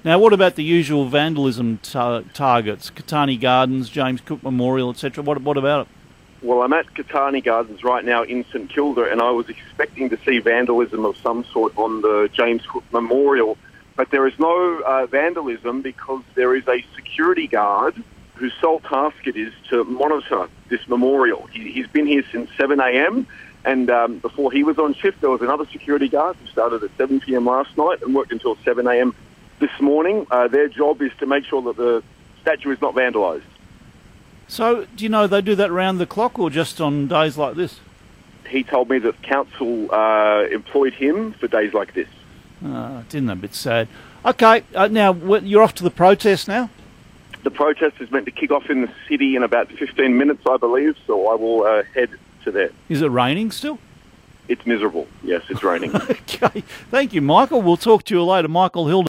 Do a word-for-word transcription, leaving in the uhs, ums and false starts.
Now, what about the usual vandalism tar- targets? Catani Gardens, James Cook Memorial, et cetera. What, what about it? Well, I'm at Catani Gardens right now in St Kilda, and I was expecting to see vandalism of some sort on the James Cook Memorial, but there is no uh, vandalism because there is a security guard whose sole task it is to monitor this memorial. He, he's been here since seven a m, and um, before he was on shift, there was another security guard who started at seven p m last night and worked until seven a m this morning. Uh, their job is to make sure that the statue is not vandalised. So, do you know they do that around the clock or just on days like this? He told me that council uh, employed him for days like this. Uh, didn't a bit sad. Okay, uh, now you're off to the protest now? The protest is meant to kick off in the city in about fifteen minutes, I believe, so I will uh, head to there. Is it raining still? It's miserable. Yes, it's raining. Okay, thank you, Michael. We'll talk to you later. Michael Hilden.